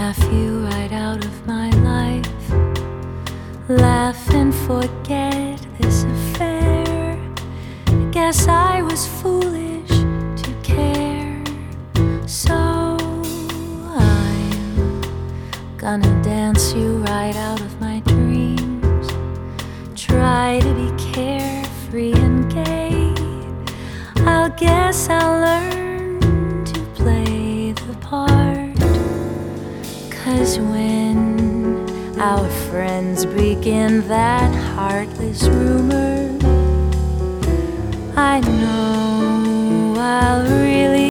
laugh you right out of my life. Laugh and forget this affair. I guess I was foolish to care. So I'm gonna dance you right out of my dreams. Try to be carefree and gay. I guess I'll learn to play the part. 'Cause when our friends begin that heartless rumor, I know I'll really